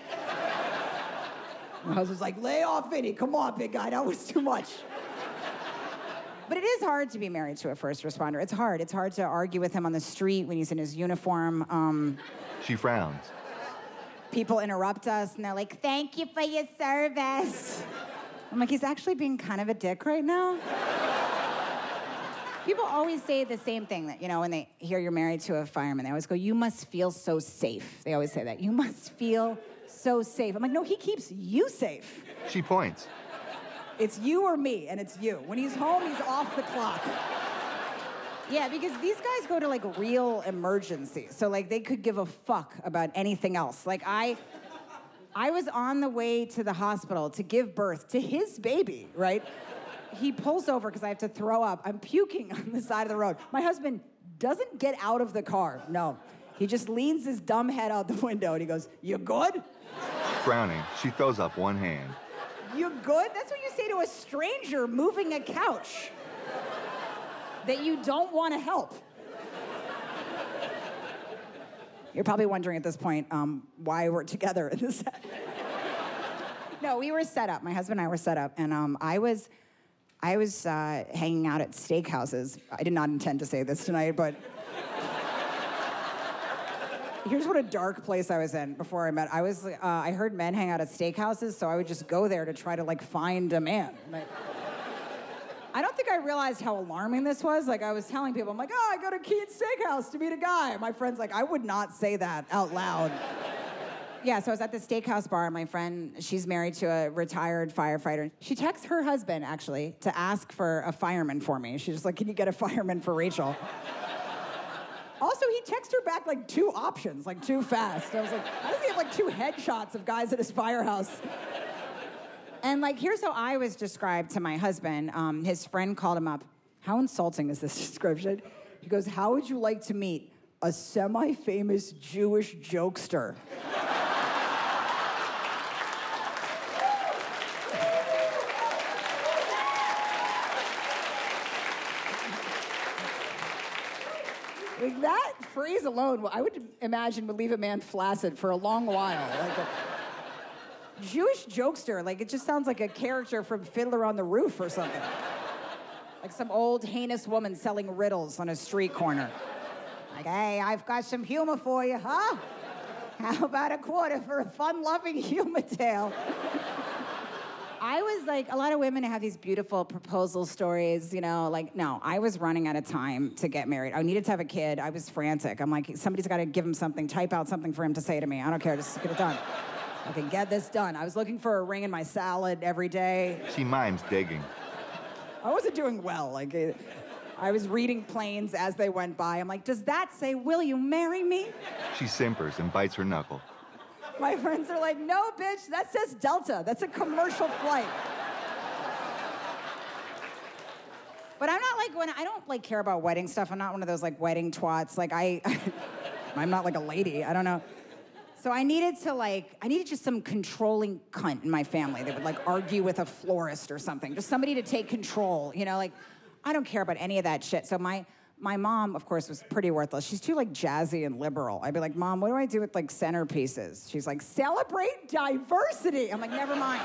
My husband's like, lay off, Vinny. Come on, big guy. That was too much. But it is hard to be married to a first responder. It's hard. It's hard to argue with him on the street when he's in his uniform. She frowns. People interrupt us, and they're like, thank you for your service. I'm like, he's actually being kind of a dick right now. People always say the same thing, that, you know, when they hear you're married to a fireman, they always go, you must feel so safe. They always say that. You must feel so safe. I'm like, no, he keeps you safe. She points. It's you or me, and it's you. When he's home, he's off the clock. Yeah, because these guys go to, like, real emergencies. So, like, they could give a fuck about anything else. Like, I was on the way to the hospital to give birth to his baby, right? He pulls over because I have to throw up. I'm puking on the side of the road. My husband doesn't get out of the car. No. He just leans his dumb head out the window and he goes, you good? Frowning, she throws up one hand. You good? That's what you say to a stranger moving a couch that you don't want to help. You're probably wondering at this point why we're together in this set. No, we were set up. My husband and I were set up, and I was hanging out at steakhouses. I did not intend to say this tonight, but here's what a dark place I was in before I met. I heard men hang out at steakhouses, so I would just go there to try to, like, find a man. I don't think I realized how alarming this was. Like, I was telling people, I'm like, oh, I go to Keith's Steakhouse to meet a guy. My friend's like, I would not say that out loud. Yeah, so I was at the steakhouse bar, and my friend, she's married to a retired firefighter. She texts her husband, actually, to ask for a fireman for me. She's just like, can you get a fireman for Rachel? Also, he texted her back like 2 options, like too fast. I was like, how does he have like 2 headshots of guys at his firehouse? And like, here's how I was described to my husband. His friend called him up. How insulting is this description? He goes, how would you like to meet a semi-famous Jewish jokester? Like, that phrase alone, I would imagine, would leave a man flaccid for a long while. Like a Jewish jokester, like, it just sounds like a character from Fiddler on the Roof or something. Like some old, heinous woman selling riddles on a street corner. Like, hey, I've got some humor for you, huh? How about a quarter for a fun-loving humor tale? I was like, a lot of women have these beautiful proposal stories, you know, like, no, I was running out of time to get married. I needed to have a kid. I was frantic. I'm like, somebody's got to give him something, type out something for him to say to me. I don't care, just get it done. I can get this done. I was looking for a ring in my salad every day. She mimes digging. I wasn't doing well. Like, I was reading planes as they went by. I'm like, does that say, will you marry me? She simpers and bites her knuckle. My friends are like, no, bitch, that says Delta. That's a commercial flight. But I'm not like, I don't like care about wedding stuff. I'm not one of those like wedding twats. Like I'm not like a lady. I don't know. So I needed just some controlling cunt in my family that would like argue with a florist or something. Just somebody to take control, you know, like I don't care about any of that shit. So my mom, of course, was pretty worthless. She's too, like, jazzy and liberal. I'd be like, Mom, what do I do with, like, centerpieces? She's like, celebrate diversity. I'm like, never mind.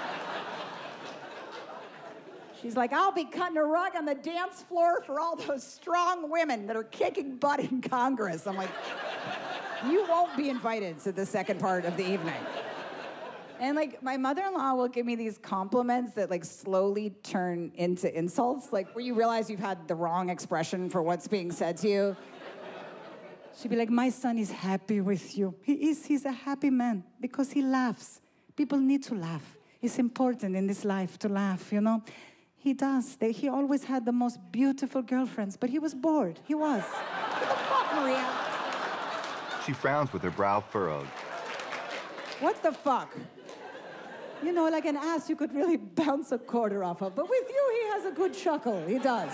She's like, I'll be cutting a rug on the dance floor for all those strong women that are kicking butt in Congress. I'm like, you won't be invited to the second part of the evening. And, like, my mother-in-law will give me these compliments that, like, slowly turn into insults, like, where you realize you've had the wrong expression for what's being said to you. She'd be like, my son is happy with you. He's a happy man because he laughs. People need to laugh. It's important in this life to laugh, you know? He does. He always had the most beautiful girlfriends, but he was bored. He was. What the fuck, Maria? She frowns with her brow furrowed. What the fuck? You know, like an ass you could really bounce a quarter off of. But with you, he has a good chuckle. He does.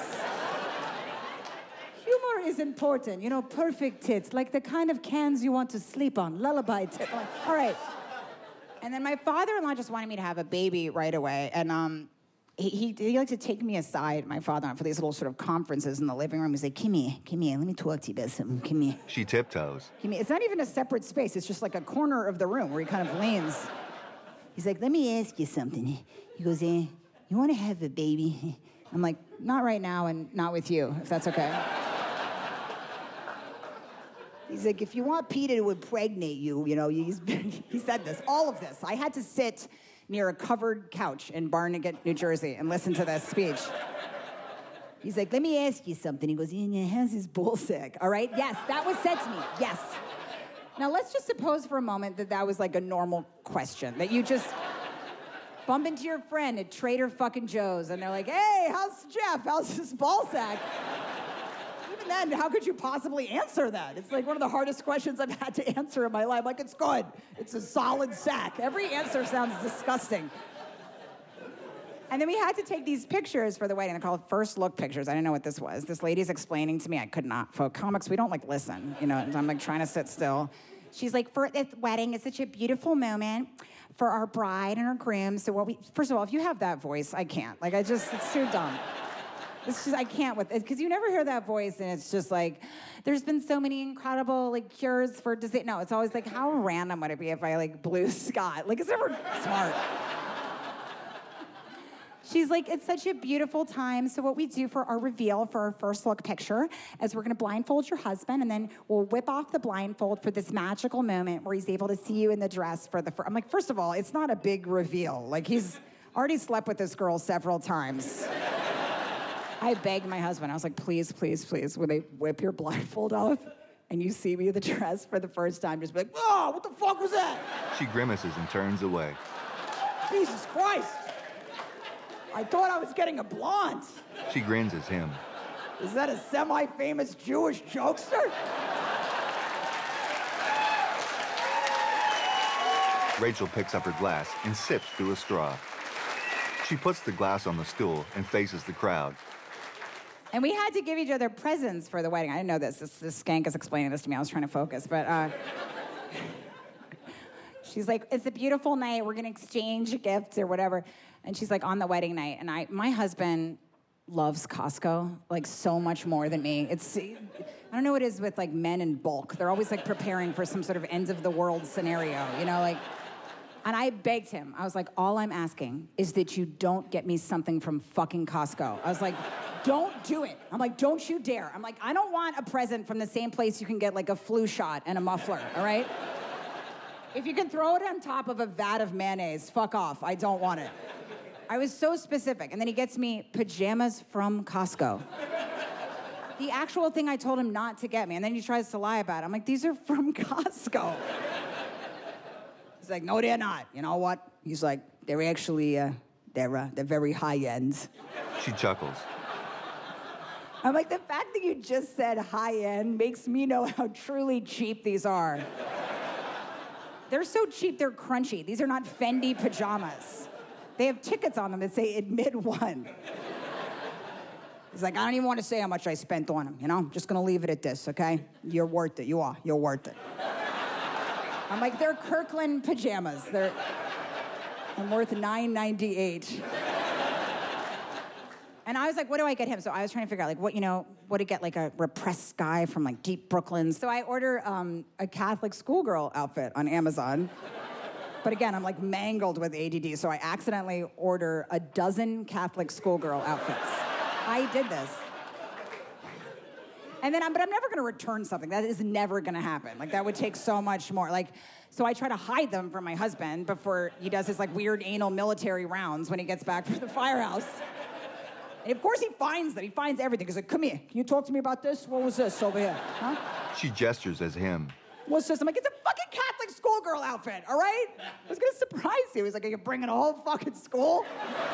Humor is important. You know, perfect tits. Like the kind of cans you want to sleep on. Lullaby tits. Like, all right. And then my father-in-law just wanted me to have a baby right away. And he liked to take me aside, my father-in-law, for these little sort of conferences in the living room. He's like, come here, let me talk to you about something. Come here. She tiptoes. It's not even a separate space. It's just like a corner of the room where he kind of leans. He's like, let me ask you something. He goes, you want to have a baby? I'm like, not right now and not with you, if that's okay. He's like, if you want Peter to impregnate you, you know, he said this, all of this. I had to sit near a covered couch in Barnegat, New Jersey, and listen to this speech. He's like, let me ask you something. He goes, how's his ball sack? All right, yes, that was said to me, yes. Now, let's just suppose for a moment that was like a normal question, that you just bump into your friend at Trader fucking Joe's, and they're like, hey, how's Jeff? How's his ball sack? Even then, how could you possibly answer that? It's like one of the hardest questions I've had to answer in my life. Like, it's good. It's a solid sack. Every answer sounds disgusting. And then we had to take these pictures for the wedding. They're called first look pictures. I didn't know what this was. This lady's explaining to me. I could not. For comics, we don't like listen. You know, I'm like trying to sit still. She's like, for this wedding, it's such a beautiful moment for our bride and our groom. So first of all, if you have that voice, I can't. Like, it's too dumb. I can't with it, because you never hear that voice, and it's just like, there's been so many incredible, like, cures for disease. No, it's always like, how random would it be if I, like, blew Scott? Like, it's never smart. She's like, it's such a beautiful time. So what we do for our reveal, for our first look picture, is we're going to blindfold your husband, and then we'll whip off the blindfold for this magical moment where he's able to see you in the dress for the first. I'm like, first of all, it's not a big reveal. Like, he's already slept with this girl several times. I begged my husband. I was like, please, please, please, when they whip your blindfold off and you see me in the dress for the first time, just be like, oh, what the fuck was that? She grimaces and turns away. Jesus Christ. I thought I was getting a blonde. She grins at him. Is that a semi-famous Jewish jokester? Rachel picks up her glass and sips through a straw. She puts the glass on the stool and faces the crowd. And we had to give each other presents for the wedding. I didn't know this. This skank is explaining this to me. I was trying to focus, but she's like, it's a beautiful night. We're gonna exchange gifts or whatever. And she's like, on the wedding night. And my husband loves Costco, like so much more than me. I don't know what it is with like men in bulk. They're always like preparing for some sort of end of the world scenario, you know, like. And I begged him. I was like, all I'm asking is that you don't get me something from fucking Costco. I was like, don't do it. I'm like, don't you dare. I'm like, I don't want a present from the same place you can get like a flu shot and a muffler, all right? If you can throw it on top of a vat of mayonnaise, fuck off. I don't want it. I was so specific. And then he gets me pajamas from Costco. The actual thing I told him not to get me. And then he tries to lie about it. I'm like, these are from Costco. He's like, no, they're not. You know what? He's like, they're actually, they're very high end. She chuckles. I'm like, the fact that you just said high end makes me know how truly cheap these are. They're so cheap, they're crunchy. These are not Fendi pajamas. They have tickets on them that say admit one. He's like, I don't even want to say how much I spent on them, you know? I'm just gonna leave it at this, okay? You're worth it, you are, you're worth it. I'm like, they're Kirkland pajamas. I'm worth $9.98. And I was like, what do I get him? So I was trying to figure out, like, what to get, like, a repressed guy from, like, deep Brooklyn. So I order a Catholic schoolgirl outfit on Amazon. But again, I'm, like, mangled with ADD, so I accidentally order a dozen Catholic schoolgirl outfits. I did this. And then, but I'm never gonna return something. That is never gonna happen. Like, that would take so much more. Like, so I try to hide them from my husband before he does his, like, weird anal military rounds when he gets back from the firehouse. And of course he finds that. He finds everything. He's like, come here. Can you talk to me about this? What was this over here? Huh? She gestures as him. What's this? I'm like, it's a fucking Catholic schoolgirl outfit, all right? I was gonna surprise you. He's like, are you bringing a whole fucking school?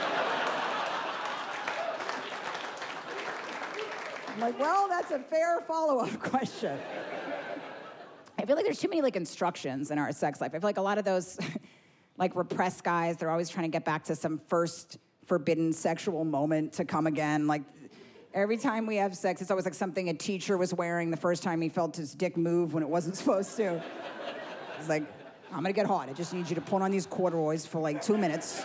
I'm like, well, that's a fair follow-up question. I feel like there's too many, like, instructions in our sex life. I feel like a lot of those, like, repressed guys, they're always trying to get back to some first forbidden sexual moment to come again. Like, every time we have sex, it's always like something a teacher was wearing the first time he felt his dick move when it wasn't supposed to. He's like, I'm gonna get hard. I just need you to put on these corduroys for, like, 2 minutes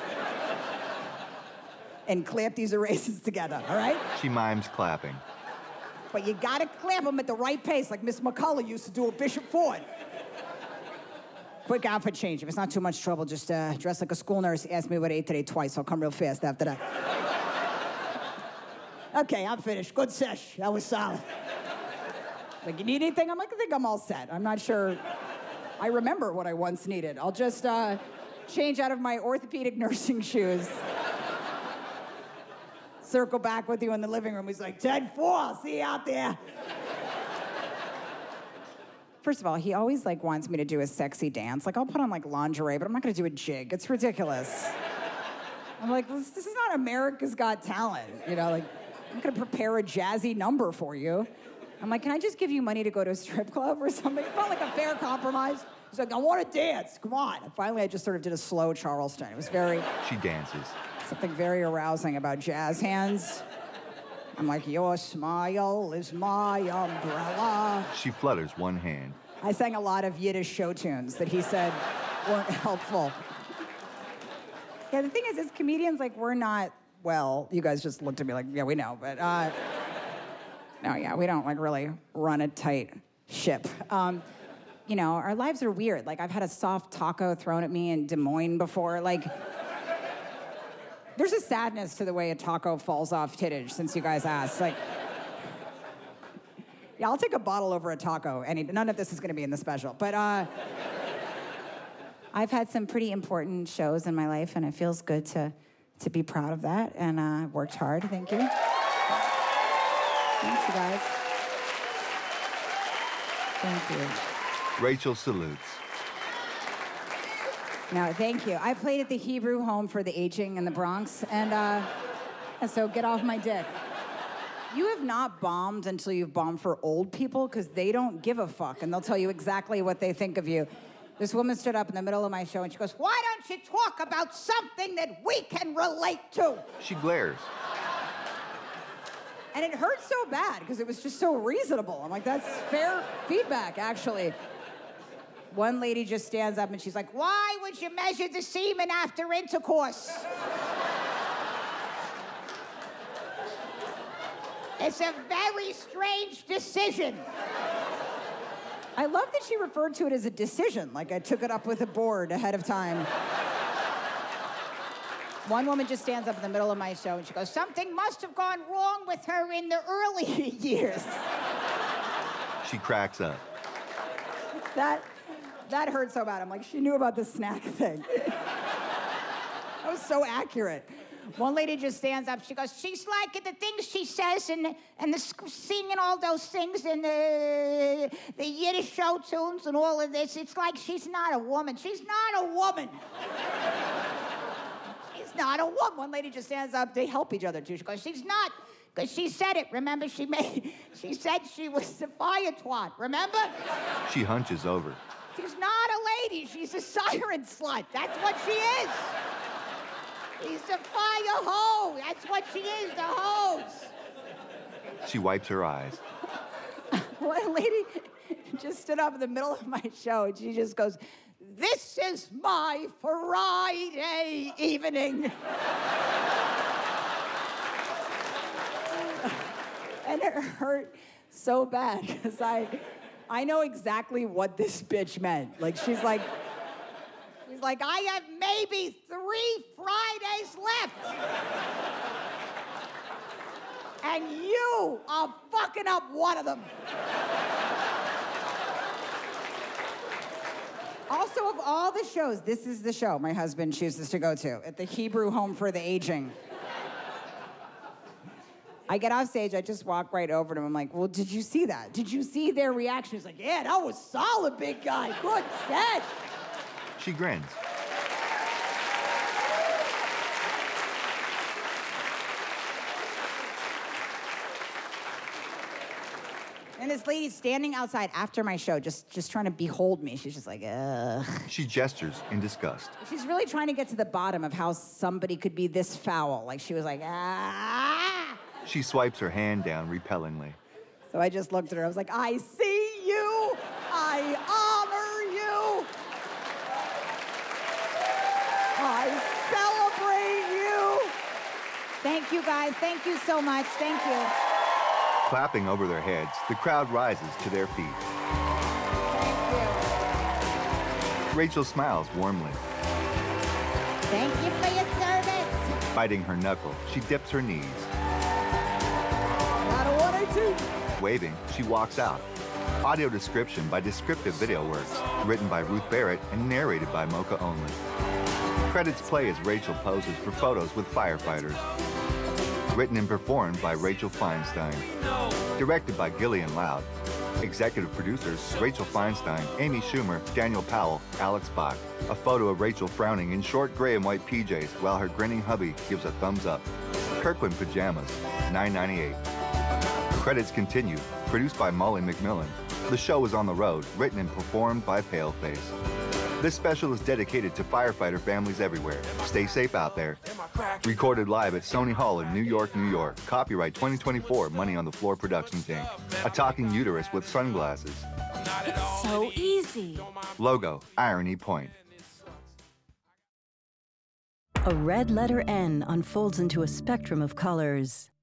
and clamp these erasers together, all right? She mimes clapping. But you gotta clamp them at the right pace, like Miss McCullough used to do at Bishop Ford. Quick outfit change. If it's not too much trouble, just dress like a school nurse. Ask me what I ate today twice. I'll come real fast after that. Okay, I'm finished. Good sesh. That was solid. Like, you need anything? I'm like, I think I'm all set. I'm not sure. I remember what I once needed. I'll just change out of my orthopedic nursing shoes. Circle back with you in the living room. He's like, 10-4, I'll see you out there. First of all, he always, like, wants me to do a sexy dance. Like, I'll put on, like, lingerie, but I'm not gonna do a jig. It's ridiculous. I'm like, this is not America's Got Talent, you know? Like, I'm gonna prepare a jazzy number for you. I'm like, can I just give you money to go to a strip club or something? It felt like a fair compromise. He's like, I want to dance, come on. And finally, I just sort of did a slow Charleston. It was very... She dances. Something very arousing about jazz hands. I'm like, your smile is my umbrella. She flutters one hand. I sang a lot of Yiddish show tunes that he said weren't helpful. Yeah, the thing is, as comedians, like, we're not, well, you guys just looked at me like, yeah, we know, but, no, yeah, we don't, like, really run a tight ship. You know, our lives are weird. Like, I've had a soft taco thrown at me in Des Moines before, like... There's a sadness to the way a taco falls off tittage since you guys asked. Like, yeah, I'll take a bottle over a taco. None of this is going to be in the special. But I've had some pretty important shows in my life, and it feels good to be proud of that. And I worked hard. Thank you. Thanks, you guys. Thank you. Rachel salutes. No, thank you. I played at the Hebrew Home for the Aging in the Bronx, and so get off my dick. You have not bombed until you've bombed for old people, because they don't give a fuck, and they'll tell you exactly what they think of you. This woman stood up in the middle of my show, and she goes, "Why don't you talk about something that we can relate to?" She glares. And it hurt so bad, because it was just so reasonable. I'm like, that's fair feedback, actually. One lady just stands up, and she's like, "Why would you measure the semen after intercourse?" It's a very strange decision. I love that she referred to it as a decision, like I took it up with a board ahead of time. One woman just stands up in the middle of my show and she goes, "Something must have gone wrong with her in the early years." She cracks up. That hurt so bad. I'm like, she knew about the snack thing. That was so accurate. One lady just stands up. She goes, "She's like the things she says and the singing all those things and the Yiddish show tunes and all of this. It's like she's not a woman. She's not a woman." She's not a woman. One lady just stands up. They help each other too. She goes, "She's not," because she said it. Remember, she said she was a fire twat. Remember? She hunches over. She's not a lady. She's a siren slut. That's what she is. She's a fire hoe. That's what she is, the hose. She wipes her eyes. One lady just stood up in the middle of my show, and she just goes, "This is my Friday evening." And it hurt so bad, because I know exactly what this bitch meant. Like, she's like, "I have maybe 3 Fridays left. And you are fucking up one of them." Also, of all the shows, this is the show my husband chooses to go to, at the Hebrew Home for the Aging. I get off stage, I just walk right over to him. I'm like, "Well, did you see that? Did you see their reaction?" He's like, "Yeah, that was solid, big guy. Good set." She grins. And this lady's standing outside after my show, just trying to behold me. She's just like, ugh. She gestures in disgust. She's really trying to get to the bottom of how somebody could be this foul. Like, she was like, ah. She swipes her hand down repellingly. So I just looked at her. I was like, "I see you. I honor you. I celebrate you." Thank you, guys. Thank you so much. Thank you. Clapping over their heads, the crowd rises to their feet. Thank you. Rachel smiles warmly. Thank you for your service. Biting her knuckle, she dips her knees. Not a 1 or 2. Waving, she walks out. Audio description by Descriptive Video Works, written by Ruth Barrett and narrated by Mocha Only. Credits play as Rachel poses for photos with firefighters. Written and performed by Rachel Feinstein. Directed by Gillian Loud. Executive producers, Rachel Feinstein, Amy Schumer, Daniel Powell, Alex Bach. A photo of Rachel frowning in short gray and white PJs while her grinning hubby gives a thumbs up. Kirkland Pajamas, $9.98. Credits continue. Produced by Molly McMillan. The show is on the road, written and performed by Paleface. This special is dedicated to firefighter families everywhere. Stay safe out there. Recorded live at Sony Hall in New York, New York. Copyright 2024, Money on the Floor production team. A talking uterus with sunglasses. It's so easy. Logo, Irony Point. A red letter N unfolds into a spectrum of colors.